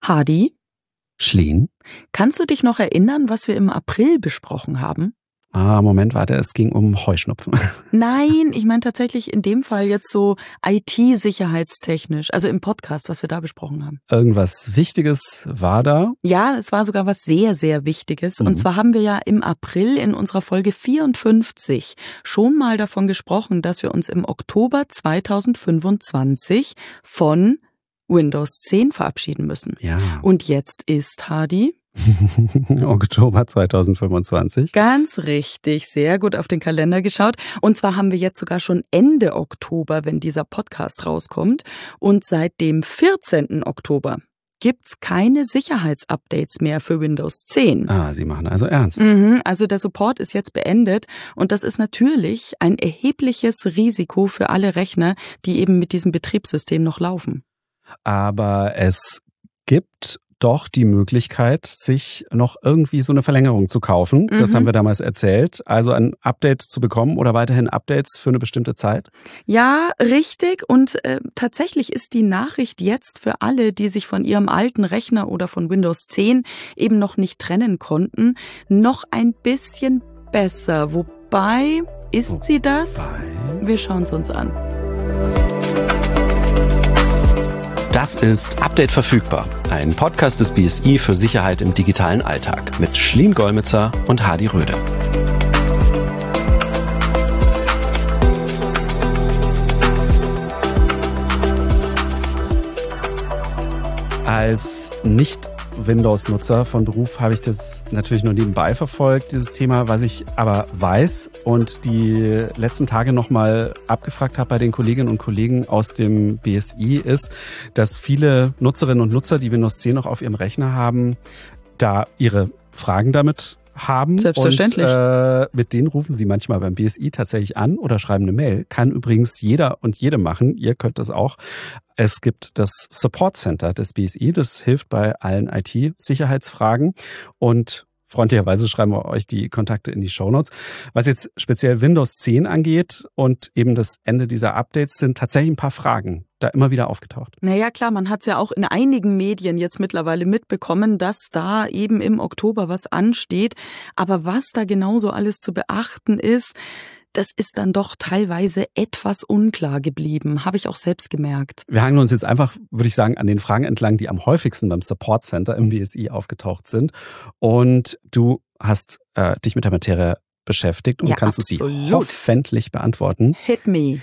Hadi, Schleen? kannst du dich noch erinnern, was wir im April besprochen haben? Moment, warte, es ging um Heuschnupfen. Nein, ich meine tatsächlich in dem Fall jetzt so IT-sicherheitstechnisch, also im Podcast, was wir da besprochen haben. Irgendwas Wichtiges war da? Ja, es war sogar was sehr, sehr Wichtiges. Und zwar haben wir ja im April in unserer Folge 54 schon mal davon gesprochen, dass wir uns im Oktober 2025 von Windows 10 verabschieden müssen. Ja. Und jetzt ist, Hadi, Oktober 2025. ganz richtig, sehr gut auf den Kalender geschaut. Und zwar haben wir jetzt sogar schon Ende Oktober, wenn dieser Podcast rauskommt. Und seit dem 14. Oktober gibt's keine Sicherheitsupdates mehr für Windows 10. Sie machen also ernst. Also der Support ist jetzt beendet und das ist natürlich ein erhebliches Risiko für alle Rechner, die eben mit diesem Betriebssystem noch laufen. Aber es gibt doch die Möglichkeit, sich noch irgendwie so eine Verlängerung zu kaufen. Das haben wir damals erzählt. Also ein Update zu bekommen oder weiterhin Updates für eine bestimmte Zeit. Ja, richtig. Und tatsächlich ist die Nachricht jetzt für alle, die sich von ihrem alten Rechner oder von Windows 10 eben noch nicht trennen konnten, noch ein bisschen besser. Wobei, ist sie das? Wir schauen es uns an. Das ist Update verfügbar, ein Podcast des BSI für Sicherheit im digitalen Alltag mit Schleen Golmitzer und Hadi Röde. Als Nicht-Windows-Nutzer von Beruf habe ich das natürlich nur nebenbei verfolgt, dieses Thema. Was ich aber weiß und die letzten Tage nochmal abgefragt habe bei den Kolleginnen und Kollegen aus dem BSI ist, dass viele Nutzerinnen und Nutzer, die Windows 10 noch auf ihrem Rechner haben, da ihre Fragen damit haben. Selbstverständlich. Und mit denen rufen sie manchmal beim BSI tatsächlich an oder schreiben eine Mail. Kann übrigens jeder und jede machen. Ihr könnt das auch. Es gibt das Support Center des BSI. Das hilft bei allen IT-Sicherheitsfragen. Und freundlicherweise schreiben wir euch die Kontakte in die Shownotes. Was jetzt speziell Windows 10 angeht und eben das Ende dieser Updates, sind tatsächlich ein paar Fragen da immer wieder aufgetaucht. Naja, klar, man hat es ja auch in einigen Medien jetzt mittlerweile mitbekommen, dass da eben im Oktober was ansteht. Aber was da genauso alles zu beachten ist, das ist dann doch teilweise etwas unklar geblieben. Habe ich auch selbst gemerkt. Wir hangeln uns jetzt einfach, würde ich sagen, an den Fragen entlang, die am häufigsten beim Support Center im BSI aufgetaucht sind. Und du hast dich mit der Materie beschäftigt und Ja, kannst absolut. du sie hoffentlich beantworten. Hit me.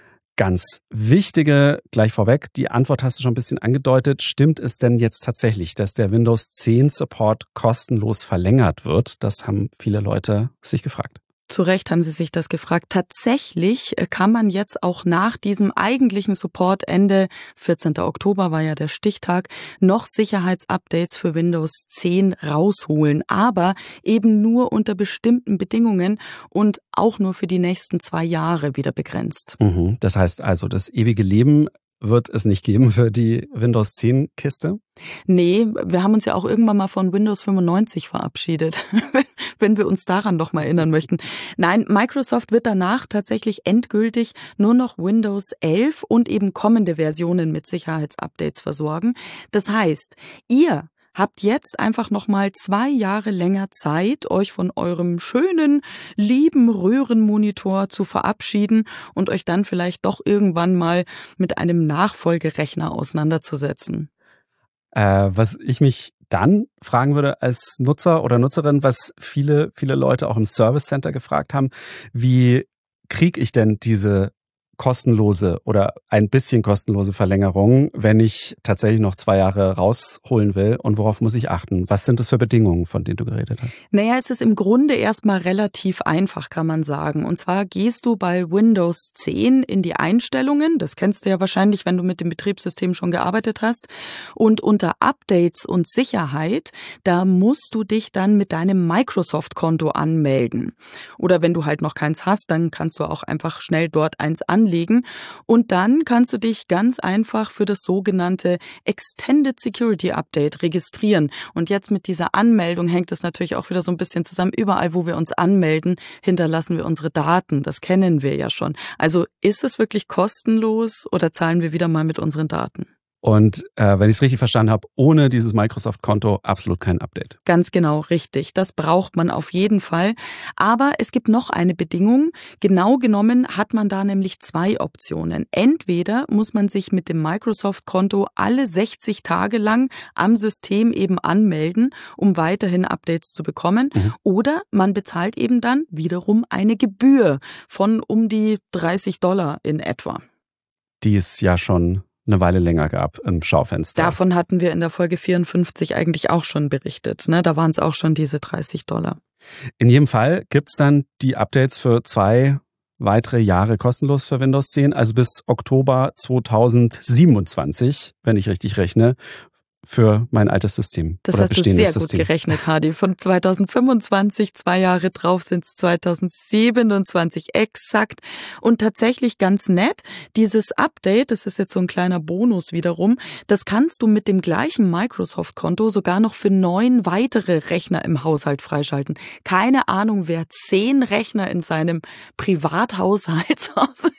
Ganz wichtige, gleich vorweg, die Antwort hast du schon ein bisschen angedeutet. Stimmt es denn jetzt tatsächlich, dass der Windows 10 Support kostenlos verlängert wird? Das haben viele Leute sich gefragt. Zu Recht haben Sie sich das gefragt. Tatsächlich kann man jetzt auch nach diesem eigentlichen Support-Ende, 14. Oktober war ja der Stichtag, noch Sicherheitsupdates für Windows 10 rausholen. Aber eben nur unter bestimmten Bedingungen und auch nur für die nächsten 2 Jahre wieder begrenzt. Das heißt also, das ewige Leben wird es nicht geben für die Windows 10 Kiste? Nee, wir haben uns ja auch irgendwann mal von Windows 95 verabschiedet, wenn wir uns daran noch mal erinnern möchten. Nein, Microsoft wird danach tatsächlich endgültig nur noch Windows 11 und eben kommende Versionen mit Sicherheitsupdates versorgen. Das heißt, ihr habt jetzt einfach noch mal 2 Jahre länger Zeit, euch von eurem schönen, lieben Röhrenmonitor zu verabschieden und euch dann vielleicht doch irgendwann mal mit einem Nachfolgerechner auseinanderzusetzen. Was ich mich dann fragen würde als Nutzer oder Nutzerin, was viele Leute auch im Service Center gefragt haben, wie kriege ich denn diese kostenlose oder ein bisschen kostenlose Verlängerung, wenn ich tatsächlich noch 2 Jahre rausholen will, und worauf muss ich achten? Was sind das für Bedingungen, von denen du geredet hast? Naja, es ist im Grunde erstmal relativ einfach, kann man sagen. Und zwar gehst du bei Windows 10 in die Einstellungen, das kennst du ja wahrscheinlich, wenn du mit dem Betriebssystem schon gearbeitet hast, und unter Updates und Sicherheit, da musst du dich dann mit deinem Microsoft-Konto anmelden. Oder wenn du halt noch keins hast, dann kannst du auch einfach schnell dort eins anlegen. Und dann kannst du dich ganz einfach für das sogenannte Extended Security Update registrieren. Und jetzt mit dieser Anmeldung hängt es natürlich auch wieder so ein bisschen zusammen. Überall, wo wir uns anmelden, hinterlassen wir unsere Daten. Das kennen wir ja schon. Also ist es wirklich kostenlos oder zahlen wir wieder mal mit unseren Daten? Und wenn ich es richtig verstanden habe, ohne dieses Microsoft-Konto absolut kein Update. Ganz genau, richtig. Das braucht man auf jeden Fall. Aber es gibt noch eine Bedingung. Genau genommen hat man da nämlich 2 Optionen. Entweder muss man sich mit dem Microsoft-Konto alle 60 Tage lang am System eben anmelden, um weiterhin Updates zu bekommen. Oder man bezahlt eben dann wiederum eine Gebühr von um die $30 in etwa. Die es ja schon eine Weile länger gab im Schaufenster. Davon hatten wir in der Folge 54 eigentlich auch schon berichtet. Ne? Da waren es auch schon diese $30. In jedem Fall gibt's dann die Updates für 2 weitere Jahre kostenlos für Windows 10, also bis Oktober 2027, wenn ich richtig rechne, für mein altes System. Das oder hast du bestehendes sehr System. gut gerechnet, Hadi. Von 2025, 2 Jahre drauf sind es 2027 exakt. Und tatsächlich ganz nett, dieses Update, das ist jetzt so ein kleiner Bonus wiederum, das kannst du mit dem gleichen Microsoft-Konto sogar noch für 9 weitere Rechner im Haushalt freischalten. Keine Ahnung, wer 10 Rechner in seinem Privathaushalt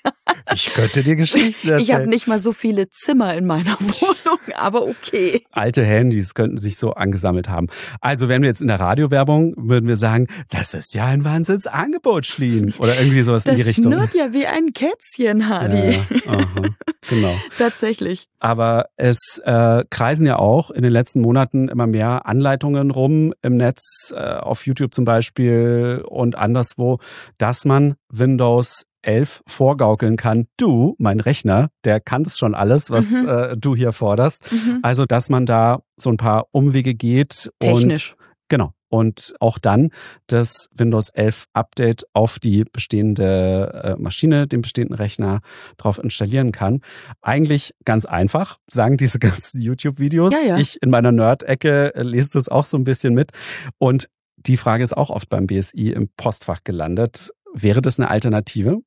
Ich könnte dir Geschichten erzählen. Ich habe nicht mal so viele Zimmer in meiner Wohnung, aber okay. Alte Handys könnten sich so angesammelt haben. Also wären wir jetzt in der Radiowerbung, würden wir sagen, das ist ja ein Wahnsinnsangebot, Schlien. Oder irgendwie sowas in die Richtung. Das schnurrt ja wie ein Kätzchen, Hadi. Ja, aha, genau. Tatsächlich. Aber es kreisen ja auch in den letzten Monaten immer mehr Anleitungen rum im Netz, auf YouTube zum Beispiel und anderswo, dass man Windows 11 vorgaukeln kann. Du, mein Rechner, der kann das schon alles, was du hier forderst. Also, dass man da so ein paar Umwege geht. Technisch. Und genau. Und auch dann das Windows 11 Update auf die bestehende Maschine, den bestehenden Rechner drauf installieren kann. Eigentlich ganz einfach, sagen diese ganzen YouTube-Videos. Ja. Ich in meiner Nerd-Ecke lese das auch so ein bisschen mit. Und die Frage ist auch oft beim BSI im Postfach gelandet. Wäre das eine Alternative?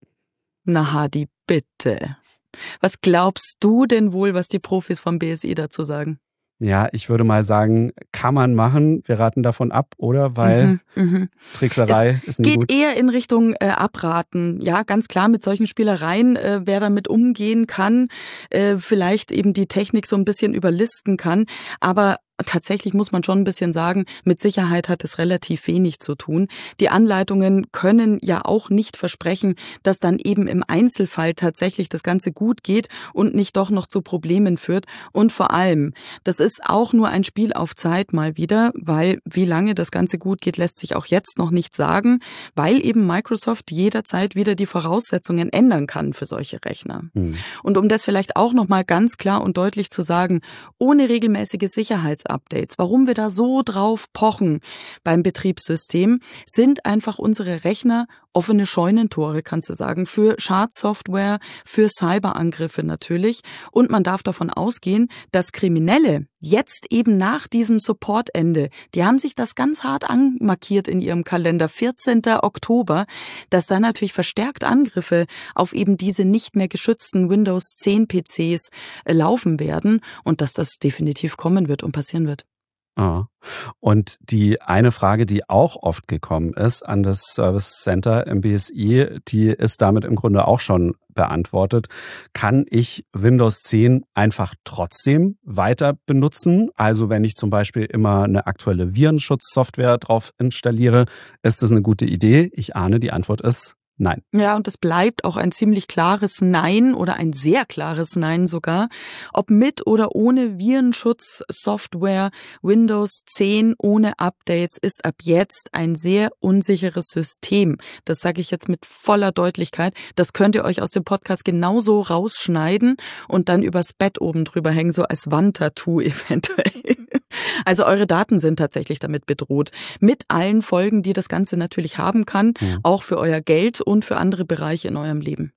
Na Hadi, bitte. Was glaubst du denn wohl, was die Profis vom BSI dazu sagen? Ja, ich würde mal sagen, kann man machen. Wir raten davon ab, oder? Weil Trickserei ist nicht gut. Geht eher in Richtung abraten. Ja, ganz klar, mit solchen Spielereien, wer damit umgehen kann, vielleicht eben die Technik so ein bisschen überlisten kann. Aber tatsächlich muss man schon ein bisschen sagen, mit Sicherheit hat es relativ wenig zu tun. Die Anleitungen können ja auch nicht versprechen, dass dann eben im Einzelfall tatsächlich das Ganze gut geht und nicht doch noch zu Problemen führt. Und vor allem, das ist auch nur ein Spiel auf Zeit mal wieder, weil wie lange das Ganze gut geht, lässt sich auch jetzt noch nicht sagen, weil eben Microsoft jederzeit wieder die Voraussetzungen ändern kann für solche Rechner. Und um das vielleicht auch noch mal ganz klar und deutlich zu sagen, ohne regelmäßige Sicherheitsupdates, warum wir da so drauf pochen beim Betriebssystem, sind einfach unsere Rechner offene Scheunentore, kannst du sagen, für Schadsoftware, für Cyberangriffe natürlich. Und man darf davon ausgehen, dass Kriminelle jetzt eben nach diesem Supportende, die haben sich das ganz hart anmarkiert in ihrem Kalender, 14. Oktober, dass da natürlich verstärkt Angriffe auf eben diese nicht mehr geschützten Windows 10 PCs laufen werden und dass das definitiv kommen wird und passieren wird. Ah. Und die eine Frage, die auch oft gekommen ist an das Service Center im BSI, die ist damit im Grunde auch schon beantwortet. Kann ich Windows 10 einfach trotzdem weiter benutzen? Also wenn ich zum Beispiel immer eine aktuelle Virenschutzsoftware drauf installiere, ist das eine gute Idee? Ich ahne, die Antwort ist nein. Ja, und es bleibt auch ein ziemlich klares Nein oder ein sehr klares Nein sogar. Ob mit oder ohne Virenschutzsoftware, Windows 10 ohne Updates ist ab jetzt ein sehr unsicheres System. Das sage ich jetzt mit voller Deutlichkeit. Das könnt ihr euch aus dem Podcast genauso rausschneiden und dann übers Bett oben drüber hängen, so als Wandtattoo eventuell. Also eure Daten sind tatsächlich damit bedroht. Mit allen Folgen, die das Ganze natürlich haben kann, auch für euer Geld und für andere Bereiche in eurem Leben.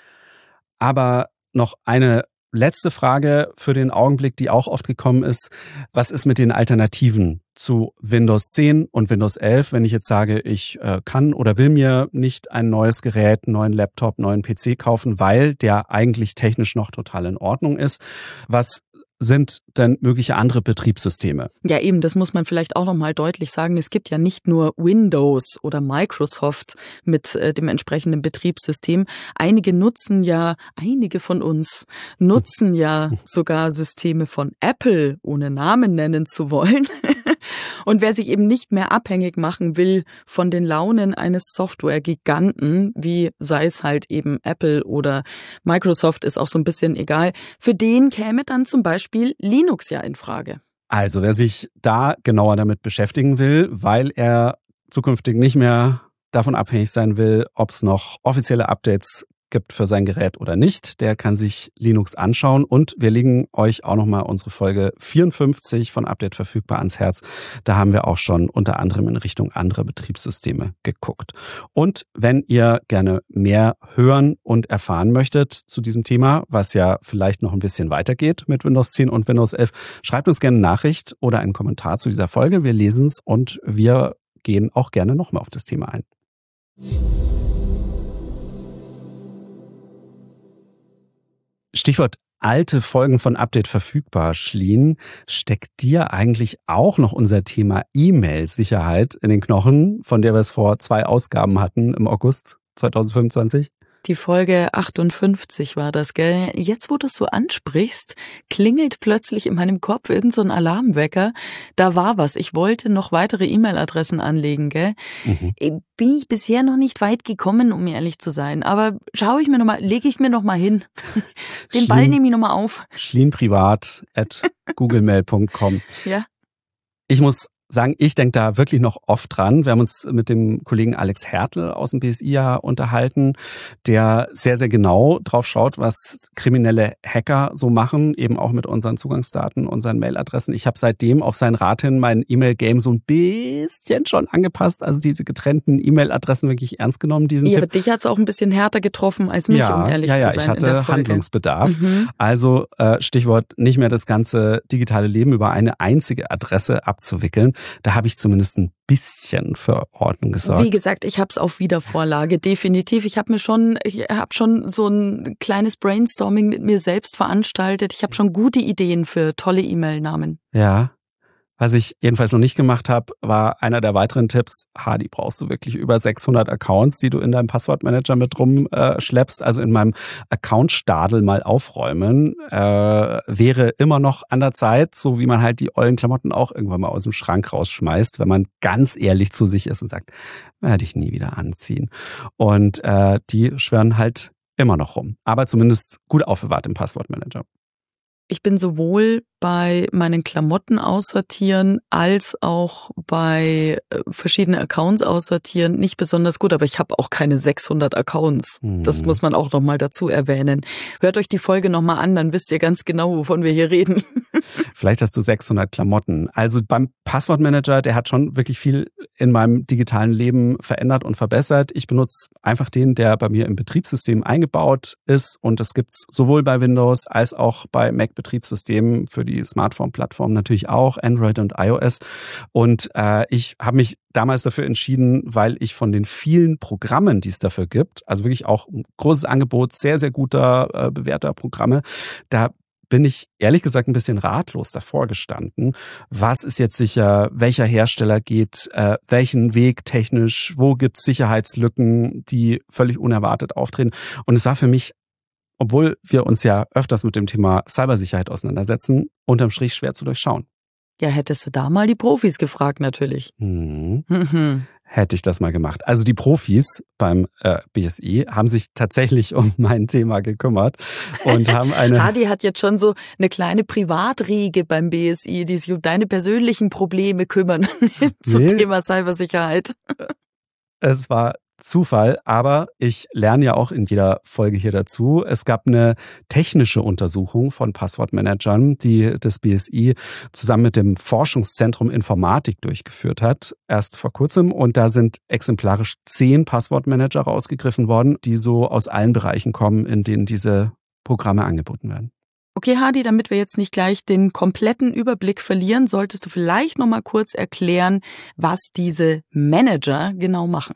Aber noch eine letzte Frage für den Augenblick, die auch oft gekommen ist. Was ist mit den Alternativen zu Windows 10 und Windows 11, wenn ich jetzt sage, ich kann oder will mir nicht ein neues Gerät, einen neuen Laptop, einen neuen PC kaufen, weil der eigentlich technisch noch total in Ordnung ist? Was sind denn mögliche andere Betriebssysteme? Ja, eben, das muss man vielleicht auch nochmal deutlich sagen. Es gibt ja nicht nur Windows oder Microsoft mit dem entsprechenden Betriebssystem. Einige von uns nutzen ja sogar Systeme von Apple, ohne Namen nennen zu wollen. Und wer sich eben nicht mehr abhängig machen will von den Launen eines Software-Giganten, wie sei es halt eben Apple oder Microsoft, ist auch so ein bisschen egal, für den käme dann zum Beispiel Linux ja in Frage. Also wer sich da genauer damit beschäftigen will, weil er zukünftig nicht mehr davon abhängig sein will, ob es noch offizielle Updates gibt für sein Gerät oder nicht, der kann sich Linux anschauen. Und wir legen euch auch nochmal unsere Folge 54 von Update verfügbar ans Herz. Da haben wir auch schon unter anderem in Richtung anderer Betriebssysteme geguckt. Und wenn ihr gerne mehr hören und erfahren möchtet zu diesem Thema, was ja vielleicht noch ein bisschen weitergeht mit Windows 10 und Windows 11, schreibt uns gerne eine Nachricht oder einen Kommentar zu dieser Folge. Wir lesen es und wir gehen auch gerne nochmal auf das Thema ein. Stichwort alte Folgen von Update verfügbar, Schlien. Steckt dir eigentlich auch noch unser Thema E-Mail-Sicherheit in den Knochen, von der wir es vor 2 Ausgaben hatten im August 2025? Die Folge 58 war das, gell? Jetzt, wo du es so ansprichst, klingelt plötzlich in meinem Kopf irgend so ein Alarmwecker. Da war was. Ich wollte noch weitere E-Mail-Adressen anlegen, gell? Bin ich bisher noch nicht weit gekommen, um ehrlich zu sein. Aber lege ich mir noch mal hin. Den Ball nehme ich noch mal auf. schlienprivat@googlemail.com. Ja. Ich muss sagen, ich denke da wirklich noch oft dran. Wir haben uns mit dem Kollegen Alex Hertel aus dem BSI ja unterhalten, der sehr, sehr genau drauf schaut, was kriminelle Hacker so machen, eben auch mit unseren Zugangsdaten, unseren Mailadressen. Ich habe seitdem auf seinen Rat hin mein E-Mail-Game so ein bisschen schon angepasst, also diese getrennten E-Mail-Adressen wirklich ernst genommen. Ja, aber dich hat es auch ein bisschen härter getroffen als mich, um ehrlich zu sein. Ich hatte Handlungsbedarf. Also Stichwort nicht mehr das ganze digitale Leben über eine einzige Adresse abzuwickeln. Da habe ich zumindest ein bisschen für Ordnung gesorgt. Wie gesagt, ich habe es auf Wiedervorlage, definitiv. Ich habe schon so ein kleines Brainstorming mit mir selbst veranstaltet. Ich habe schon gute Ideen für tolle E-Mail-Namen. Ja. Was ich jedenfalls noch nicht gemacht habe, war einer der weiteren Tipps. Hadi, brauchst du wirklich über 600 Accounts, die du in deinem Passwortmanager mit rumschleppst. Also in meinem Account-Stadel mal aufräumen, wäre immer noch an der Zeit, so wie man halt die ollen Klamotten auch irgendwann mal aus dem Schrank rausschmeißt, wenn man ganz ehrlich zu sich ist und sagt, werde ich nie wieder anziehen. Und die schwören halt immer noch rum. Aber zumindest gut aufbewahrt im Passwortmanager. Ich bin sowohl bei meinen Klamotten aussortieren als auch bei verschiedenen Accounts aussortieren nicht besonders gut, aber ich habe auch keine 600 Accounts. Das muss man auch nochmal dazu erwähnen. Hört euch die Folge nochmal an, dann wisst ihr ganz genau, wovon wir hier reden. Vielleicht hast du 600 Klamotten. Also beim Passwortmanager, der hat schon wirklich viel in meinem digitalen Leben verändert und verbessert. Ich benutze einfach den, der bei mir im Betriebssystem eingebaut ist und das gibt's sowohl bei Windows als auch bei Mac-Betriebssystemen für die Smartphone-Plattform natürlich auch, Android und iOS. Und ich habe mich damals dafür entschieden, weil ich von den vielen Programmen, die es dafür gibt, also wirklich auch ein großes Angebot sehr, sehr guter, bewährter Programme, da bin ich ehrlich gesagt ein bisschen ratlos davor gestanden. Was ist jetzt sicher? Welcher Hersteller geht welchen Weg technisch? Wo gibt es Sicherheitslücken, die völlig unerwartet auftreten? Und es war für mich, obwohl wir uns ja öfters mit dem Thema Cybersicherheit auseinandersetzen, unterm Strich schwer zu durchschauen. Ja, hättest du da mal die Profis gefragt natürlich. Hätte ich das mal gemacht. Also die Profis beim BSI haben sich tatsächlich um mein Thema gekümmert und haben eine... Hadi hat jetzt schon so eine kleine Privatriege beim BSI, die sich um deine persönlichen Probleme kümmern zum Thema Cybersicherheit. Es war Zufall, aber ich lerne ja auch in jeder Folge hier dazu. Es gab eine technische Untersuchung von Passwortmanagern, die das BSI zusammen mit dem Forschungszentrum Informatik durchgeführt hat, erst vor kurzem. Und da sind exemplarisch 10 Passwortmanager rausgegriffen worden, die so aus allen Bereichen kommen, in denen diese Programme angeboten werden. Okay, Hadi, damit wir jetzt nicht gleich den kompletten Überblick verlieren, solltest du vielleicht noch mal kurz erklären, was diese Manager genau machen.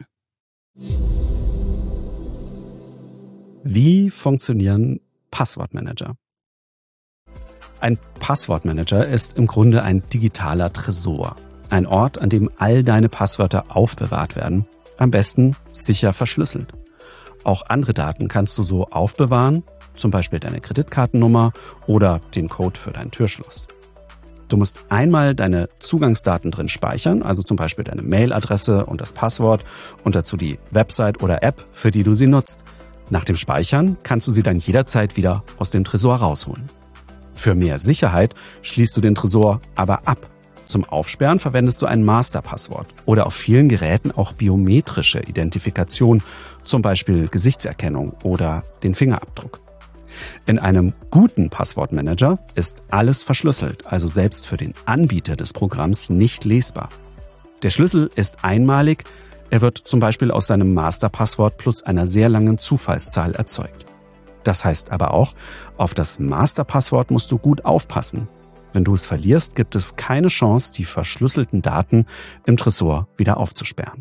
Wie funktionieren Passwortmanager? Ein Passwortmanager ist im Grunde ein digitaler Tresor. Ein Ort, an dem all deine Passwörter aufbewahrt werden. Am besten sicher verschlüsselt. Auch andere Daten kannst du so aufbewahren, zum Beispiel deine Kreditkartennummer oder den Code für dein Türschloss. Du musst einmal deine Zugangsdaten drin speichern, also zum Beispiel deine Mailadresse und das Passwort und dazu die Website oder App, für die du sie nutzt. Nach dem Speichern kannst du sie dann jederzeit wieder aus dem Tresor rausholen. Für mehr Sicherheit schließt du den Tresor aber ab. Zum Aufsperren verwendest du ein Masterpasswort oder auf vielen Geräten auch biometrische Identifikation, zum Beispiel Gesichtserkennung oder den Fingerabdruck. In einem guten Passwortmanager ist alles verschlüsselt, also selbst für den Anbieter des Programms nicht lesbar. Der Schlüssel ist einmalig, er wird zum Beispiel aus deinem Masterpasswort plus einer sehr langen Zufallszahl erzeugt. Das heißt aber auch, auf das Masterpasswort musst du gut aufpassen. Wenn du es verlierst, gibt es keine Chance, die verschlüsselten Daten im Tresor wieder aufzusperren.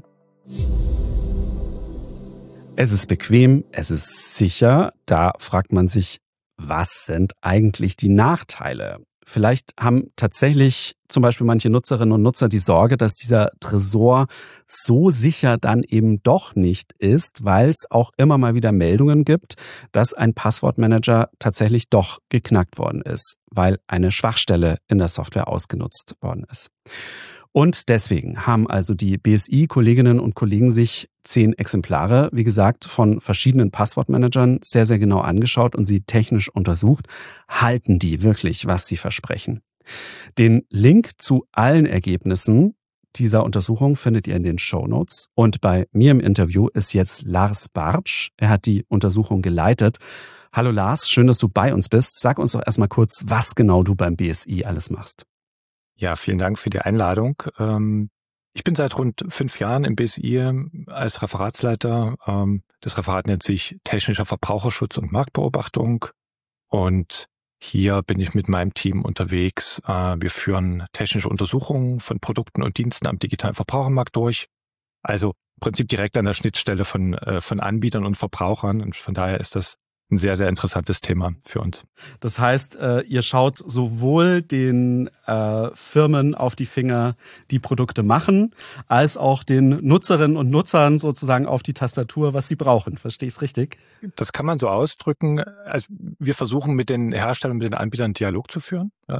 Es ist bequem, es ist sicher. Da fragt man sich, was sind eigentlich die Nachteile? Vielleicht haben tatsächlich zum Beispiel manche Nutzerinnen und Nutzer die Sorge, dass dieser Tresor so sicher dann eben doch nicht ist, weil es auch immer mal wieder Meldungen gibt, dass ein Passwortmanager tatsächlich doch geknackt worden ist, weil eine Schwachstelle in der Software ausgenutzt worden ist. Und deswegen haben also die BSI-Kolleginnen und Kollegen sich 10 Exemplare, wie gesagt, von verschiedenen Passwortmanagern sehr, sehr genau angeschaut und sie technisch untersucht. Halten die wirklich, was sie versprechen? Den Link zu allen Ergebnissen dieser Untersuchung findet ihr in den Shownotes. Und bei mir im Interview ist jetzt Lars Bartsch. Er hat die Untersuchung geleitet. Hallo Lars, schön, dass du bei uns bist. Sag uns doch erstmal kurz, was genau du beim BSI alles machst. Ja, vielen Dank für die Einladung. Ich bin seit rund 5 Jahren im BSI als Referatsleiter. Das Referat nennt sich Technischer Verbraucherschutz und Marktbeobachtung. Und hier bin ich mit meinem Team unterwegs. Wir führen technische Untersuchungen von Produkten und Diensten am digitalen Verbrauchermarkt durch. Also im Prinzip direkt an der Schnittstelle von Anbietern und Verbrauchern. Und von daher ist das ein sehr, sehr interessantes Thema für uns. Das heißt, ihr schaut sowohl den Firmen auf die Finger, die Produkte machen, als auch den Nutzerinnen und Nutzern sozusagen auf die Tastatur, was sie brauchen. Verstehe ich es richtig? Das kann man so ausdrücken. Also wir versuchen mit den Herstellern, mit den Anbietern einen Dialog zu führen. Ja,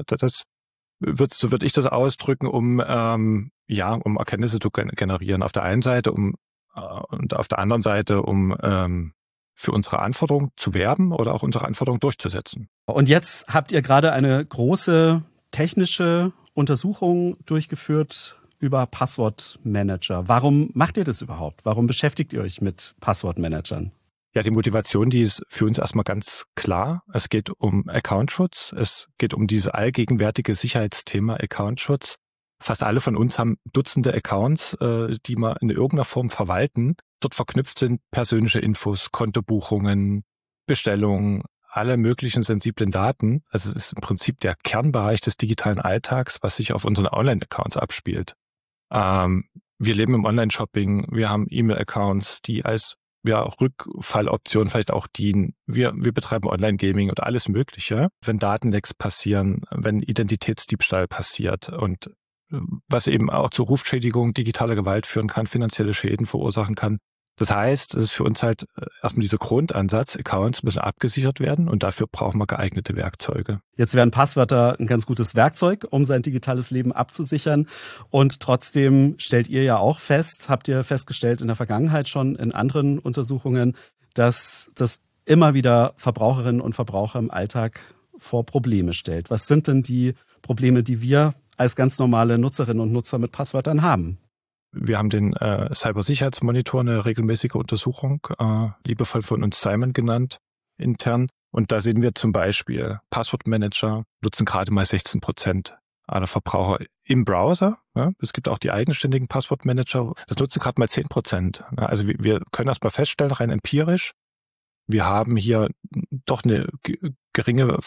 so würde ich das ausdrücken, um Erkenntnisse zu generieren. Auf der einen Seite und auf der anderen Seite, um für unsere Anforderungen zu werben oder auch unsere Anforderungen durchzusetzen. Und jetzt habt ihr gerade eine große technische Untersuchung durchgeführt über Passwortmanager. Warum macht ihr das überhaupt? Warum beschäftigt ihr euch mit Passwortmanagern? Ja, die Motivation, die ist für uns erstmal ganz klar. Es geht um Accountschutz. Es geht um dieses allgegenwärtige Sicherheitsthema Accountschutz. Fast alle von uns haben Dutzende Accounts, die wir in irgendeiner Form verwalten. Dort verknüpft sind persönliche Infos, Kontobuchungen, Bestellungen, alle möglichen sensiblen Daten. Also es ist im Prinzip der Kernbereich des digitalen Alltags, was sich auf unseren Online-Accounts abspielt. Wir leben im Online-Shopping, wir haben E-Mail-Accounts, die als Rückfalloption vielleicht auch dienen. Wir betreiben Online-Gaming und alles Mögliche. Wenn Datenlecks passieren, wenn Identitätsdiebstahl passiert und was eben auch zu Rufschädigung, digitaler Gewalt führen kann, finanzielle Schäden verursachen kann. Das heißt, es ist für uns halt erstmal dieser Grundansatz, Accounts müssen abgesichert werden und dafür brauchen wir geeignete Werkzeuge. Jetzt wären Passwörter ein ganz gutes Werkzeug, um sein digitales Leben abzusichern. Und trotzdem stellt ihr ja auch fest, habt ihr festgestellt in der Vergangenheit schon in anderen Untersuchungen, dass das immer wieder Verbraucherinnen und Verbraucher im Alltag vor Probleme stellt. Was sind denn die Probleme, die wir als ganz normale Nutzerinnen und Nutzer mit Passwörtern haben? Wir haben den Cybersicherheitsmonitor, eine regelmäßige Untersuchung, liebevoll von uns Simon genannt, intern. Und da sehen wir zum Beispiel, Passwortmanager nutzen gerade mal 16% aller Verbraucher im Browser. Ja, es gibt auch die eigenständigen Passwortmanager, das nutzen gerade mal 10%. Ja, also wir können erst mal feststellen, rein empirisch, wir haben hier doch eine geringe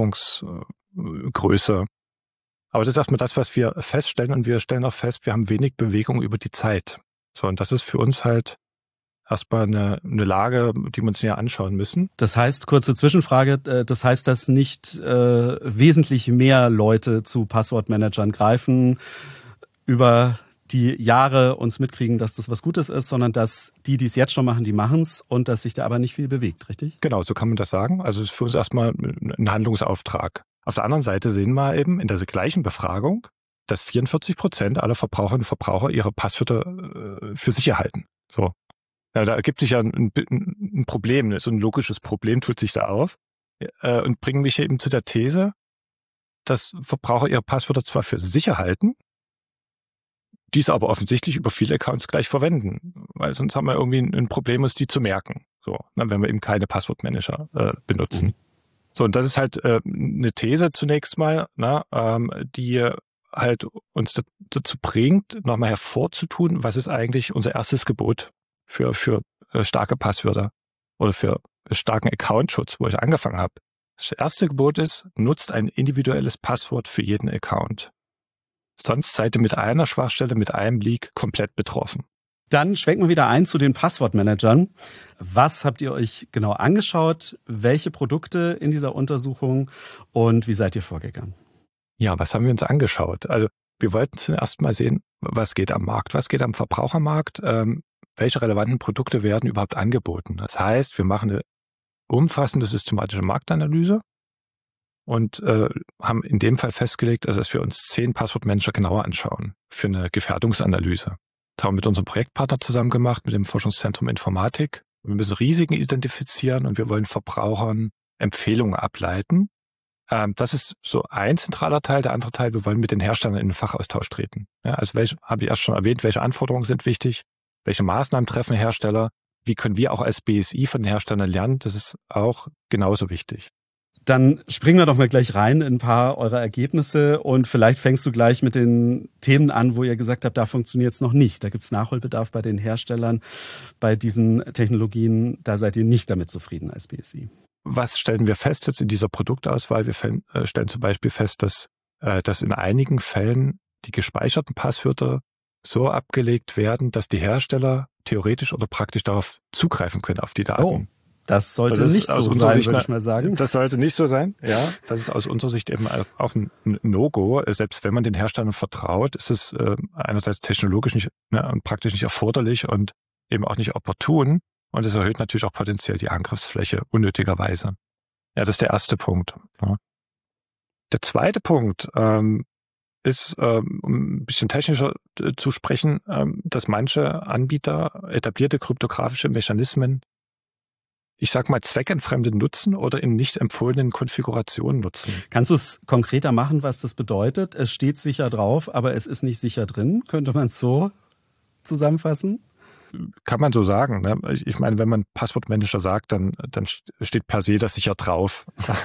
Verbreitungsgröße. Aber das ist erstmal das, was wir feststellen, und wir stellen auch fest, wir haben wenig Bewegung über die Zeit. So, und das ist für uns halt erstmal eine Lage, die wir uns näher anschauen müssen. Das heißt, kurze Zwischenfrage, das heißt, dass nicht wesentlich mehr Leute zu Passwortmanagern greifen, über die Jahre uns mitkriegen, dass das was Gutes ist, sondern dass die es jetzt schon machen, die machen es und dass sich da aber nicht viel bewegt, richtig? Genau, so kann man das sagen. Also es ist für uns erstmal ein Handlungsauftrag. Auf der anderen Seite sehen wir eben in der gleichen Befragung, dass 44% aller Verbraucherinnen und Verbraucher ihre Passwörter für sicher halten. So. Ja, da ergibt sich ja ein Problem, so ein logisches Problem tut sich da auf und bringen mich eben zu der These, dass Verbraucher ihre Passwörter zwar für sicher halten, dies aber offensichtlich über viele Accounts gleich verwenden, weil sonst haben wir irgendwie ein Problem, uns die zu merken, so, wenn wir eben keine Passwortmanager benutzen. So, und das ist halt eine These zunächst mal, die halt uns dazu bringt, nochmal hervorzutun, was ist eigentlich unser erstes Gebot für starke Passwörter oder für starken Accountschutz, wo ich angefangen habe. Das erste Gebot ist, nutzt ein individuelles Passwort für jeden Account. Sonst seid ihr mit einer Schwachstelle, mit einem Leak komplett betroffen. Dann schwenken wir wieder ein zu den Passwortmanagern. Was habt ihr euch genau angeschaut? Welche Produkte in dieser Untersuchung und wie seid ihr vorgegangen? Ja, was haben wir uns angeschaut? Also wir wollten zuerst mal sehen, was geht am Markt, was geht am Verbrauchermarkt, welche relevanten Produkte werden überhaupt angeboten. Das heißt, wir machen eine umfassende systematische Marktanalyse und haben in dem Fall festgelegt, also dass wir uns 10 Passwortmanager genauer anschauen für eine Gefährdungsanalyse. Das haben wir mit unserem Projektpartner zusammen gemacht, mit dem Forschungszentrum Informatik. Wir müssen Risiken identifizieren und wir wollen Verbrauchern Empfehlungen ableiten. Das ist so ein zentraler Teil. Der andere Teil, wir wollen mit den Herstellern in den Fachaustausch treten. Ja, also habe ich erst schon erwähnt, welche Anforderungen sind wichtig, welche Maßnahmen treffen Hersteller, wie können wir auch als BSI von den Herstellern lernen, das ist auch genauso wichtig. Dann springen wir doch mal gleich rein in ein paar eurer Ergebnisse und vielleicht fängst du gleich mit den Themen an, wo ihr gesagt habt, da funktioniert es noch nicht. Da gibt es Nachholbedarf bei den Herstellern, bei diesen Technologien, da seid ihr nicht damit zufrieden als BSI. Was stellen wir fest jetzt in dieser Produktauswahl? Wir stellen zum Beispiel fest, dass in einigen Fällen die gespeicherten Passwörter so abgelegt werden, dass die Hersteller theoretisch oder praktisch darauf zugreifen können, auf die Daten. Oh. Das sollte nicht so sein, würde ich mal sagen. Das sollte nicht so sein, ja. Das ist aus unserer Sicht eben auch ein No-Go. Selbst wenn man den Herstellern vertraut, ist es einerseits technologisch nicht und praktisch nicht erforderlich und eben auch nicht opportun. Und es erhöht natürlich auch potenziell die Angriffsfläche unnötigerweise. Ja, das ist der erste Punkt. Ja. Der zweite Punkt ist, um ein bisschen technischer zu sprechen, dass manche Anbieter etablierte kryptografische Mechanismen, ich sag mal, zweckentfremdet nutzen oder in nicht empfohlenen Konfigurationen nutzen. Kannst du es konkreter machen, was das bedeutet? Es steht sicher drauf, aber es ist nicht sicher drin. Könnte man es so zusammenfassen? Kann man so sagen. Ne? Ich meine, wenn man Passwortmanager sagt, dann steht per se das sicher drauf.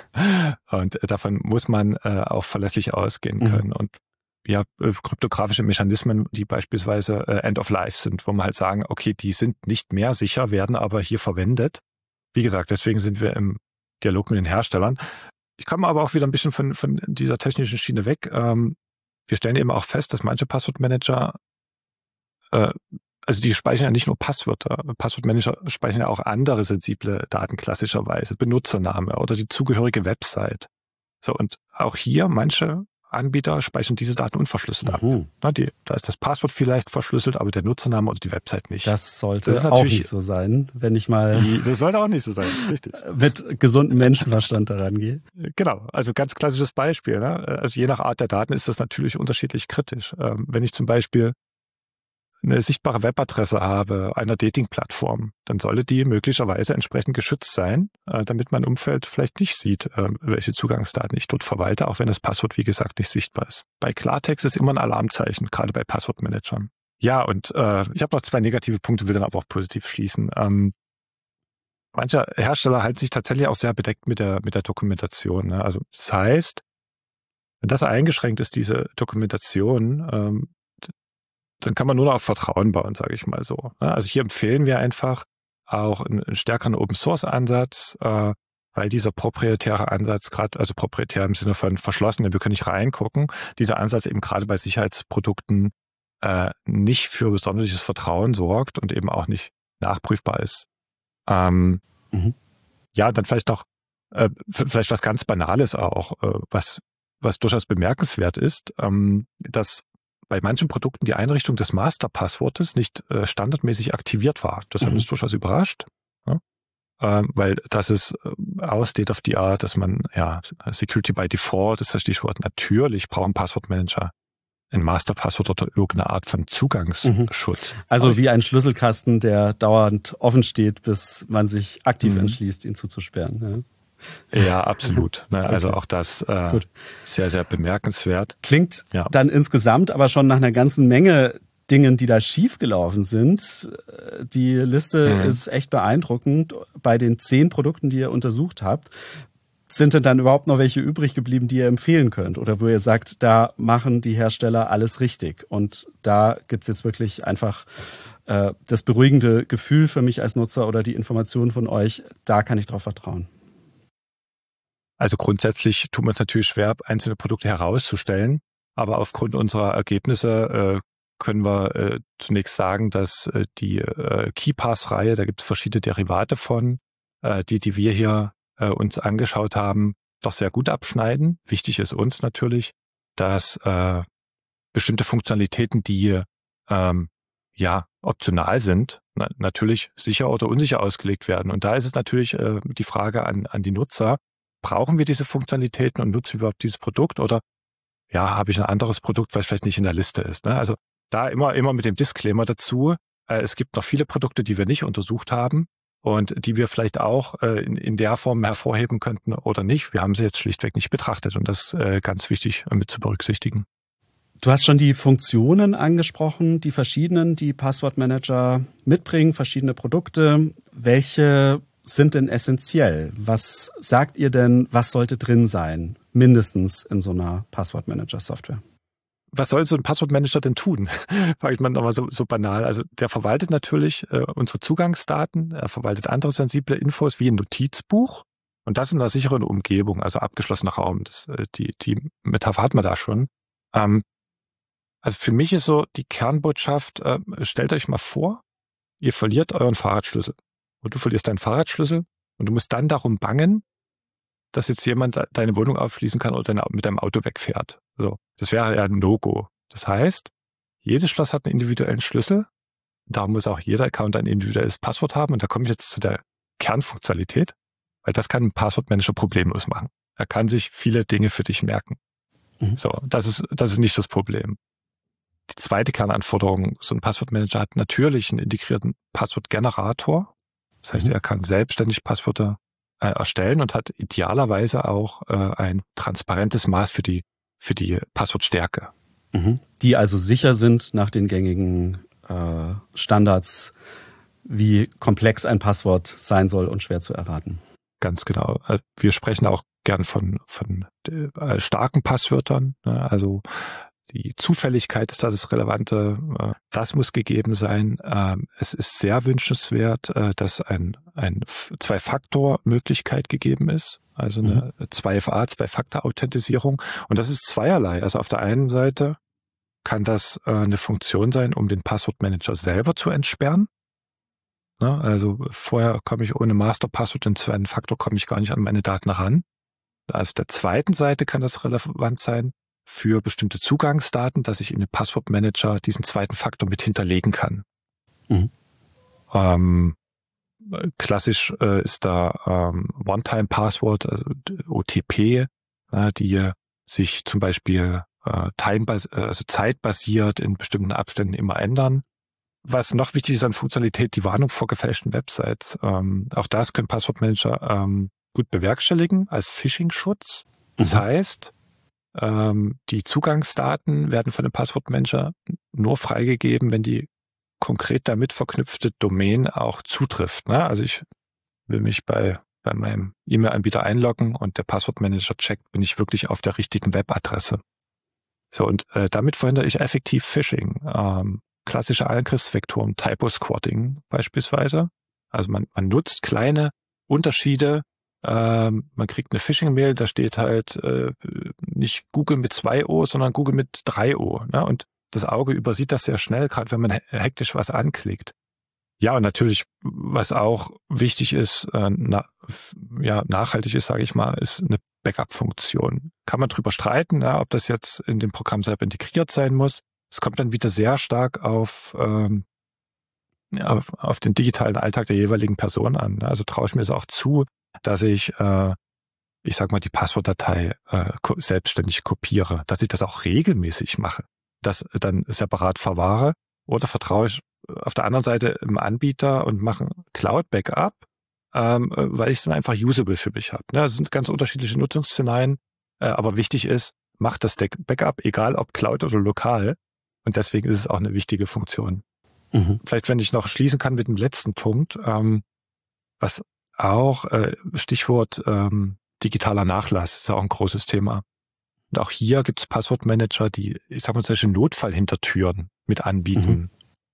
Und davon muss man auch verlässlich ausgehen können. Und ja, kryptografische Mechanismen, die beispielsweise End of Life sind, wo man halt sagen, okay, die sind nicht mehr sicher, werden aber hier verwendet. Wie gesagt, deswegen sind wir im Dialog mit den Herstellern. Ich komme aber auch wieder ein bisschen von dieser technischen Schiene weg. Wir stellen eben auch fest, dass manche Passwortmanager, also die speichern ja nicht nur Passwörter. Passwortmanager speichern ja auch andere sensible Daten klassischerweise, Benutzername oder die zugehörige Website. So, und auch hier manche Anbieter speichern diese Daten unverschlüsselt ab. Da ist das Passwort vielleicht verschlüsselt, aber der Nutzername oder die Website nicht. Das sollte auch nicht so sein, wenn ich mal das sollte auch nicht so sein, richtig. Mit gesundem Menschenverstand daran gehe. Genau, also ganz klassisches Beispiel. Ne? Also je nach Art der Daten ist das natürlich unterschiedlich kritisch. Wenn ich zum Beispiel eine sichtbare Webadresse habe einer Dating-Plattform, dann sollte die möglicherweise entsprechend geschützt sein, damit mein Umfeld vielleicht nicht sieht, welche Zugangsdaten ich dort verwalte, auch wenn das Passwort, wie gesagt, nicht sichtbar ist. Bei Klartext ist immer ein Alarmzeichen, gerade bei Passwortmanagern. Ja, und ich habe noch 2 negative Punkte, will dann aber auch positiv schließen. Manche Hersteller halten sich tatsächlich auch sehr bedeckt mit der Dokumentation. Ne? Also das heißt, wenn das eingeschränkt ist, diese Dokumentation, dann kann man nur noch auf Vertrauen bauen, sage ich mal so. Also hier empfehlen wir einfach auch einen stärkeren Open-Source-Ansatz, weil dieser proprietäre Ansatz, gerade also proprietär im Sinne von verschlossen, wir können nicht reingucken, dieser Ansatz eben gerade bei Sicherheitsprodukten nicht für besonderes Vertrauen sorgt und eben auch nicht nachprüfbar ist. Ja, dann vielleicht noch vielleicht was ganz Banales auch, was durchaus bemerkenswert ist, dass bei manchen Produkten die Einrichtung des Masterpasswortes nicht standardmäßig aktiviert war. Das hat uns durchaus überrascht, ja? Weil das ist auch State of the Art, dass man, Security by Default ist das Stichwort. Natürlich brauchen Passwortmanager ein Masterpasswort oder irgendeine Art von Zugangsschutz. Also wie ein Schlüsselkasten, der dauernd offen steht, bis man sich aktiv entschließt, ihn zuzusperren. Ja, absolut. Also auch das sehr, sehr bemerkenswert. Klingt dann insgesamt aber schon nach einer ganzen Menge Dingen, die da schiefgelaufen sind. Die Liste ist echt beeindruckend. Bei den 10 Produkten, die ihr untersucht habt, sind denn dann überhaupt noch welche übrig geblieben, die ihr empfehlen könnt? Oder wo ihr sagt, da machen die Hersteller alles richtig. Und da gibt's jetzt wirklich einfach das beruhigende Gefühl für mich als Nutzer oder die Informationen von euch, da kann ich drauf vertrauen. Also grundsätzlich tun wir uns natürlich schwer, einzelne Produkte herauszustellen. Aber aufgrund unserer Ergebnisse können wir zunächst sagen, dass die KeePass-Reihe, da gibt es verschiedene Derivate von, die wir hier uns angeschaut haben, doch sehr gut abschneiden. Wichtig ist uns natürlich, dass bestimmte Funktionalitäten, die optional sind, natürlich sicher oder unsicher ausgelegt werden. Und da ist es natürlich die Frage an die Nutzer, brauchen wir diese Funktionalitäten und nutzen wir überhaupt dieses Produkt oder habe ich ein anderes Produkt, was vielleicht nicht in der Liste ist. Ne? Also da immer mit dem Disclaimer dazu, es gibt noch viele Produkte, die wir nicht untersucht haben und die wir vielleicht auch in der Form hervorheben könnten oder nicht. Wir haben sie jetzt schlichtweg nicht betrachtet und das ist ganz wichtig mit zu berücksichtigen. Du hast schon die Funktionen angesprochen, die verschiedenen, die Passwortmanager mitbringen, verschiedene Produkte. Welche sind denn essentiell? Was sagt ihr denn, was sollte drin sein, mindestens in so einer Passwortmanager-Software? Was soll so ein Passwortmanager denn tun? Frage ich mal nochmal so banal. Also der verwaltet natürlich unsere Zugangsdaten, er verwaltet andere sensible Infos wie ein Notizbuch und das in einer sicheren Umgebung, also abgeschlossener Raum. Die Metapher hat man da schon. Also für mich ist so die Kernbotschaft, stellt euch mal vor, ihr verliert euren Fahrradschlüssel und du verlierst deinen Fahrradschlüssel und du musst dann darum bangen, dass jetzt jemand deine Wohnung aufschließen kann oder mit deinem Auto wegfährt. So, das wäre ja ein No-Go. Das heißt, jedes Schloss hat einen individuellen Schlüssel. Da muss auch jeder Account ein individuelles Passwort haben. Und da komme ich jetzt zu der Kernfunktionalität, weil das kann ein Passwortmanager problemlos machen. Er kann sich viele Dinge für dich merken. So, das ist nicht das Problem. Die zweite Kernanforderung, so ein Passwortmanager hat natürlich einen integrierten Passwortgenerator. Das heißt, er kann selbstständig Passwörter erstellen und hat idealerweise auch ein transparentes Maß für die Passwortstärke. Die also sicher sind nach den gängigen Standards, wie komplex ein Passwort sein soll und schwer zu erraten. Ganz genau. Wir sprechen auch gern von starken Passwörtern. Ne? Also die Zufälligkeit ist da das Relevante. Das muss gegeben sein. Es ist sehr wünschenswert, dass ein Zwei-Faktor-Möglichkeit gegeben ist. Also eine 2FA, Zwei-Faktor-Authentisierung. Und das ist zweierlei. Also auf der einen Seite kann das eine Funktion sein, um den Passwortmanager selber zu entsperren. Ne? Also vorher komme ich ohne Masterpasswort, den zweiten Faktor komme ich gar nicht an meine Daten ran. Also der zweiten Seite kann das relevant sein für bestimmte Zugangsdaten, dass ich in den Passwortmanager diesen zweiten Faktor mit hinterlegen kann. Klassisch ist da One-Time-Password, also OTP, die sich zum Beispiel zeitbasiert in bestimmten Abständen immer ändern. Was noch wichtig ist an Funktionalität, die Warnung vor gefälschten Websites. Auch das können Passwortmanager gut bewerkstelligen als Phishing-Schutz. Das heißt, die Zugangsdaten werden von dem Passwortmanager nur freigegeben, wenn die konkret damit verknüpfte Domain auch zutrifft. Ne? Also ich will mich bei meinem E-Mail-Anbieter einloggen und der Passwortmanager checkt, bin ich wirklich auf der richtigen Webadresse. So, und damit verhindere ich effektiv Phishing. Klassische Angriffsvektoren, Typo-Squatting beispielsweise. Also man nutzt kleine Unterschiede. Man kriegt eine Phishing-Mail, da steht halt nicht Google mit 2 O, sondern Google mit 3 O. Ne? Und das Auge übersieht das sehr schnell, gerade wenn man hektisch was anklickt. Ja, und natürlich, was auch wichtig ist, nachhaltig ist, sage ich mal, ist eine Backup-Funktion. Kann man drüber streiten, ja, ob das jetzt in dem Programm selber integriert sein muss. Es kommt dann wieder sehr stark auf den digitalen Alltag der jeweiligen Person an. Also traue ich mir es auch zu, dass ich sag mal, die Passwortdatei selbstständig kopiere, dass ich das auch regelmäßig mache, das dann separat verwahre, oder vertraue ich auf der anderen Seite im Anbieter und mache ein Cloud-Backup, weil ich es dann einfach usable für mich habe. Das sind ganz unterschiedliche Nutzungsszenarien, aber wichtig ist, macht das Backup, egal ob Cloud oder lokal, und deswegen ist es auch eine wichtige Funktion. Vielleicht, wenn ich noch schließen kann mit dem letzten Punkt, was auch Stichwort digitaler Nachlass ist ja auch ein großes Thema. Und auch hier gibt es Passwortmanager, die, ich sag mal, solche Notfallhintertüren mit anbieten.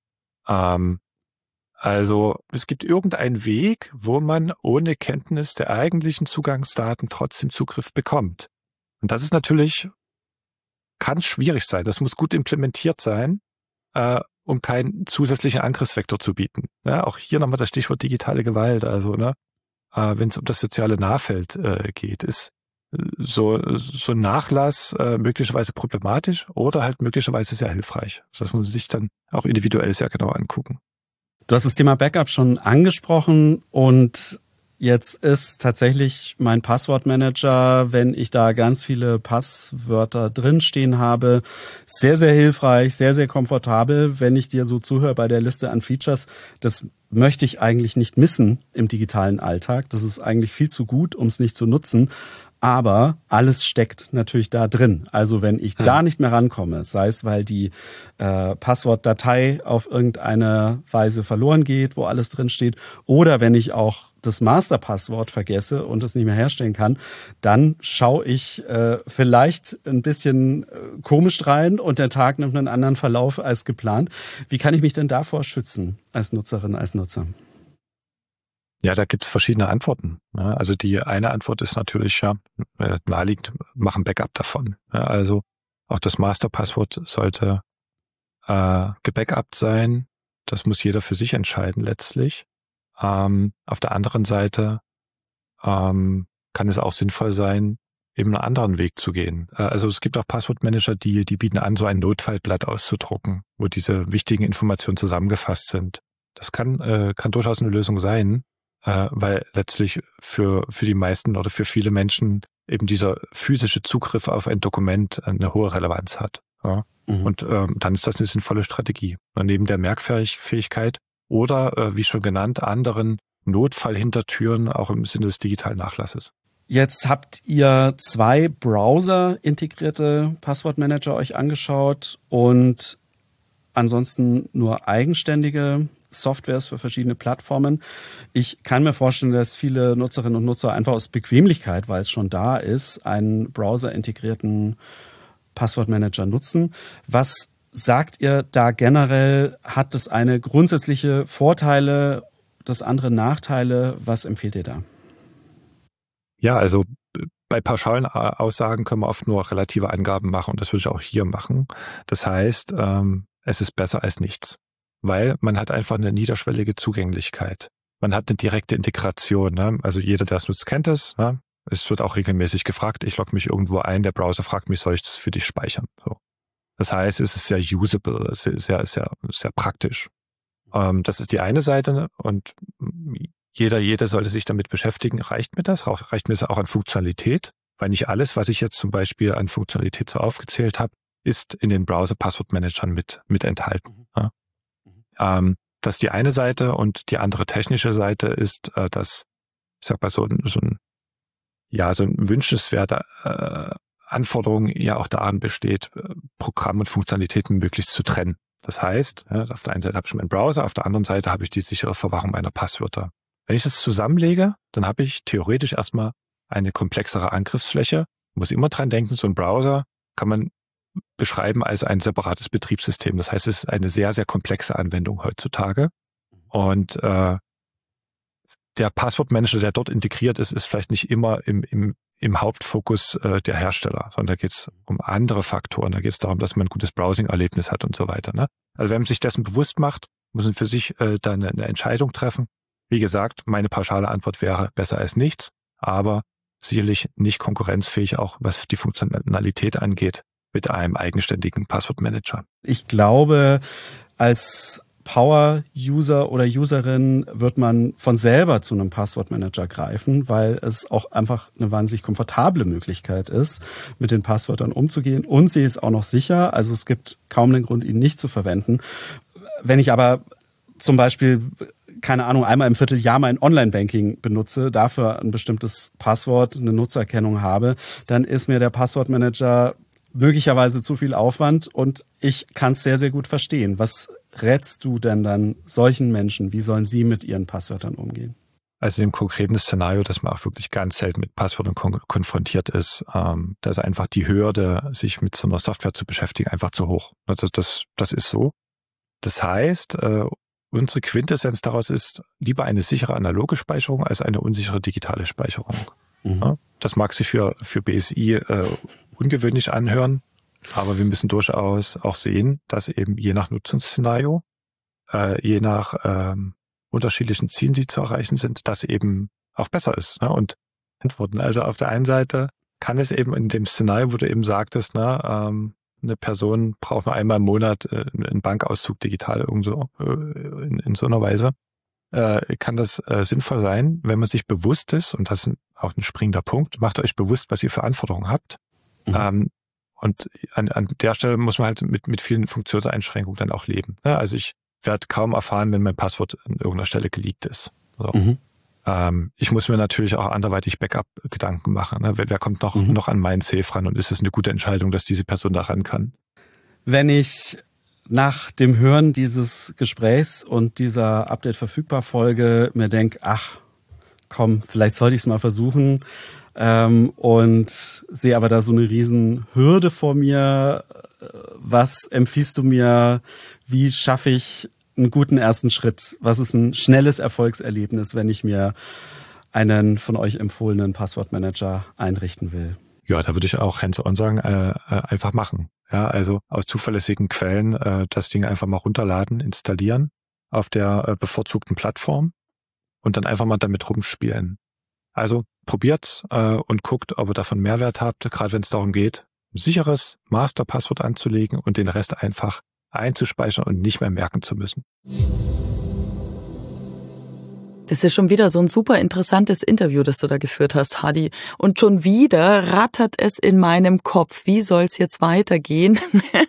Also es gibt irgendeinen Weg, wo man ohne Kenntnis der eigentlichen Zugangsdaten trotzdem Zugriff bekommt. Und das ist natürlich, kann schwierig sein. Das muss gut implementiert sein, um keinen zusätzlichen Angriffsvektor zu bieten. Ja, auch hier nochmal das Stichwort digitale Gewalt. Also wenn es um das soziale Nahfeld geht, ist so ein Nachlass möglicherweise problematisch oder halt möglicherweise sehr hilfreich. Das muss man sich dann auch individuell sehr genau angucken. Du hast das Thema Backup schon angesprochen und jetzt ist tatsächlich mein Passwortmanager, wenn ich da ganz viele Passwörter drinstehen habe, sehr, sehr hilfreich, sehr, sehr komfortabel. Wenn ich dir so zuhöre bei der Liste an Features, das möchte ich eigentlich nicht missen im digitalen Alltag. Das ist eigentlich viel zu gut, um es nicht zu nutzen. Aber alles steckt natürlich da drin. Also wenn ich da nicht mehr rankomme, sei es, weil die Passwortdatei auf irgendeine Weise verloren geht, wo alles drin steht, oder wenn ich auch das Masterpasswort vergesse und es nicht mehr herstellen kann, dann schaue ich vielleicht ein bisschen komisch rein und der Tag nimmt einen anderen Verlauf als geplant. Wie kann ich mich denn davor schützen als Nutzerin, als Nutzer? Ja, da gibt's verschiedene Antworten. Also die eine Antwort ist natürlich naheliegend, mach ein Backup davon. Also auch das Masterpasswort sollte gebackupt sein. Das muss jeder für sich entscheiden letztlich. Auf der anderen Seite kann es auch sinnvoll sein, eben einen anderen Weg zu gehen. Also es gibt auch Passwortmanager, die bieten an, so ein Notfallblatt auszudrucken, wo diese wichtigen Informationen zusammengefasst sind. Das kann durchaus eine Lösung sein, weil letztlich für die meisten oder für viele Menschen eben dieser physische Zugriff auf ein Dokument eine hohe Relevanz hat. Ja? Und dann ist das eine sinnvolle Strategie. Und neben der Merkfähigkeit oder, wie schon genannt, anderen Notfallhintertüren auch im Sinne des digitalen Nachlasses. Jetzt habt ihr 2 Browser-integrierte Passwortmanager euch angeschaut und ansonsten nur eigenständige Softwares für verschiedene Plattformen. Ich kann mir vorstellen, dass viele Nutzerinnen und Nutzer einfach aus Bequemlichkeit, weil es schon da ist, einen browser-integrierten Passwortmanager nutzen. Was sagt ihr da generell? Hat das eine grundsätzliche Vorteile, das andere Nachteile? Was empfiehlt ihr da? Ja, also bei pauschalen Aussagen können wir oft nur relative Angaben machen und das würde ich auch hier machen. Das heißt, es ist besser als nichts, weil man hat einfach eine niederschwellige Zugänglichkeit. Man hat eine direkte Integration. Ne? Also jeder, der es nutzt, kennt es. Ne? Es wird auch regelmäßig gefragt, ich logge mich irgendwo ein, der Browser fragt mich, soll ich das für dich speichern? So. Das heißt, es ist sehr usable, es ist sehr praktisch. Das ist die eine Seite und jeder sollte sich damit beschäftigen. Reicht mir das? Reicht mir das auch an Funktionalität? Weil nicht alles, was ich jetzt zum Beispiel an Funktionalität so aufgezählt habe, ist in den Browser-Passwortmanagern mit enthalten. Ja? Das ist die eine Seite und die andere technische Seite ist, dass, ich sag mal, so ein wünschenswerte Anforderung ja auch daran besteht, Programm und Funktionalitäten möglichst zu trennen. Das heißt, auf der einen Seite habe ich meinen Browser, auf der anderen Seite habe ich die sichere Verwahrung meiner Passwörter. Wenn ich das zusammenlege, dann habe ich theoretisch erstmal eine komplexere Angriffsfläche. Ich muss immer dran denken, so ein Browser kann man beschreiben als ein separates Betriebssystem. Das heißt, es ist eine sehr, sehr komplexe Anwendung heutzutage. Und der Passwortmanager, der dort integriert ist, ist vielleicht nicht immer im Hauptfokus der Hersteller, sondern da geht es um andere Faktoren. Da geht es darum, dass man ein gutes Browsing-Erlebnis hat und so weiter. Ne? Also wenn man sich dessen bewusst macht, müssen für sich dann eine Entscheidung treffen. Wie gesagt, meine pauschale Antwort wäre besser als nichts, aber sicherlich nicht konkurrenzfähig, auch was die Funktionalität angeht, mit einem eigenständigen Passwortmanager. Ich glaube, als Power-User oder Userin wird man von selber zu einem Passwortmanager greifen, weil es auch einfach eine wahnsinnig komfortable Möglichkeit ist, mit den Passwörtern umzugehen. Und sie ist auch noch sicher, also es gibt kaum den Grund, ihn nicht zu verwenden. Wenn ich aber zum Beispiel, keine Ahnung, einmal im Vierteljahr mein Online-Banking benutze, dafür ein bestimmtes Passwort, eine Nutzerkennung habe, dann ist mir der Passwortmanager möglicherweise zu viel Aufwand und ich kann es sehr, sehr gut verstehen. Was rätst du denn dann solchen Menschen? Wie sollen sie mit ihren Passwörtern umgehen? Also im konkreten Szenario, dass man auch wirklich ganz selten mit Passwörtern konfrontiert ist, da ist einfach die Hürde, sich mit so einer Software zu beschäftigen, einfach zu hoch. Das ist so. Das heißt, unsere Quintessenz daraus ist lieber eine sichere analoge Speicherung als eine unsichere digitale Speicherung. Mhm. Ja, das mag sich für BSI ungewöhnlich anhören, aber wir müssen durchaus auch sehen, dass eben je nach Nutzungsszenario, je nach unterschiedlichen Zielen, die zu erreichen sind, das eben auch besser ist. Ne? Und Antworten. Also auf der einen Seite kann es eben in dem Szenario, wo du eben sagtest, eine Person braucht nur einmal im Monat einen Bankauszug digital irgendwo in so einer Weise, kann das sinnvoll sein, wenn man sich bewusst ist, und das ist auch ein springender Punkt, macht euch bewusst, was ihr für Anforderungen habt. Mhm. Und an der Stelle muss man halt mit vielen Funktionseinschränkungen dann auch leben. Also ich werde kaum erfahren, wenn mein Passwort an irgendeiner Stelle geleakt ist. So. Mhm. Ich muss mir natürlich auch anderweitig Backup-Gedanken machen. Wer kommt noch an meinen Safe ran und ist es eine gute Entscheidung, dass diese Person da ran kann? Wenn ich nach dem Hören dieses Gesprächs und dieser Update-Verfügbar-Folge mir denke, ach komm, vielleicht sollte ich es mal versuchen, und sehe aber da so eine riesen Hürde vor mir. Was empfiehlst du mir? Wie schaffe ich einen guten ersten Schritt? Was ist ein schnelles Erfolgserlebnis, wenn ich mir einen von euch empfohlenen Passwortmanager einrichten will? Ja, da würde ich auch hands-on sagen, einfach machen. Ja, also aus zuverlässigen Quellen das Ding einfach mal runterladen, installieren auf der bevorzugten Plattform und dann einfach mal damit rumspielen. Also probiert's und guckt, ob ihr davon Mehrwert habt, gerade wenn es darum geht, ein sicheres Masterpasswort anzulegen und den Rest einfach einzuspeichern und nicht mehr merken zu müssen. Das ist schon wieder so ein super interessantes Interview, das du da geführt hast, Hadi. Und schon wieder rattert es in meinem Kopf. Wie soll es jetzt weitergehen?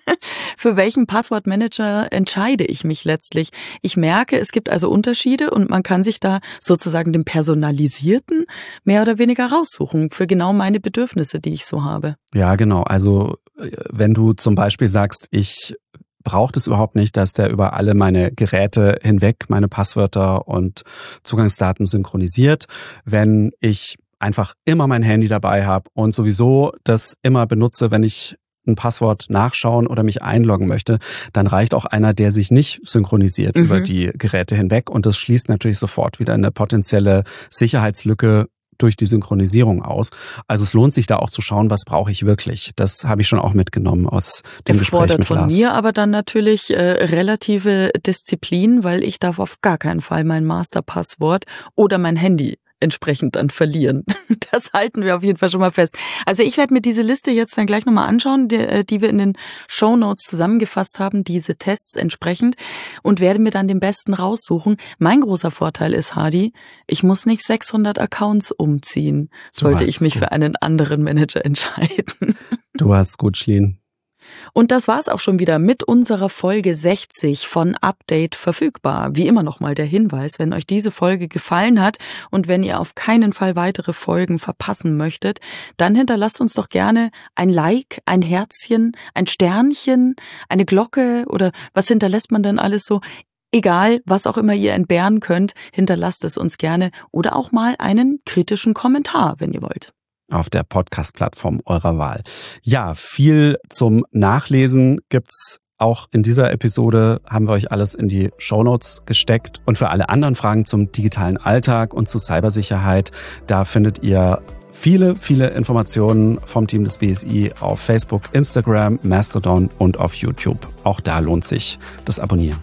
Für welchen Passwortmanager entscheide ich mich letztlich? Ich merke, es gibt also Unterschiede und man kann sich da sozusagen den personalisierten mehr oder weniger raussuchen für genau meine Bedürfnisse, die ich so habe. Ja, genau. Also wenn du zum Beispiel sagst, ich braucht es überhaupt nicht, dass der über alle meine Geräte hinweg meine Passwörter und Zugangsdaten synchronisiert. Wenn ich einfach immer mein Handy dabei habe und sowieso das immer benutze, wenn ich ein Passwort nachschauen oder mich einloggen möchte, dann reicht auch einer, der sich nicht synchronisiert über die Geräte hinweg. Und das schließt natürlich sofort wieder eine potenzielle Sicherheitslücke durch die Synchronisierung aus. Also es lohnt sich da auch zu schauen, was brauche ich wirklich. Das habe ich schon auch mitgenommen aus dem Gespräch mit Lars. Erfordert von mir aber dann natürlich relative Disziplin, weil ich darf auf gar keinen Fall mein Masterpasswort oder mein Handy entsprechend dann verlieren. Das halten wir auf jeden Fall schon mal fest. Also ich werde mir diese Liste jetzt dann gleich nochmal anschauen, die wir in den Shownotes zusammengefasst haben, diese Tests entsprechend, und werde mir dann den besten raussuchen. Mein großer Vorteil ist, Hadi, ich muss nicht 600 Accounts umziehen, sollte ich mich für einen anderen Manager entscheiden. Du hast gut, Schlien. Und das war's auch schon wieder mit unserer Folge 60 von Update verfügbar. Wie immer nochmal der Hinweis, wenn euch diese Folge gefallen hat und wenn ihr auf keinen Fall weitere Folgen verpassen möchtet, dann hinterlasst uns doch gerne ein Like, ein Herzchen, ein Sternchen, eine Glocke oder was hinterlässt man denn alles so? Egal, was auch immer ihr entbehren könnt, hinterlasst es uns gerne oder auch mal einen kritischen Kommentar, wenn ihr wollt. Auf der Podcast-Plattform eurer Wahl. Ja, viel zum Nachlesen gibt's auch in dieser Episode, haben wir euch alles in die Shownotes gesteckt. Und für alle anderen Fragen zum digitalen Alltag und zu Cybersicherheit, da findet ihr viele Informationen vom Team des BSI auf Facebook, Instagram, Mastodon und auf YouTube. Auch da lohnt sich das Abonnieren.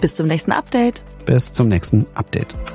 Bis zum nächsten Update. Bis zum nächsten Update.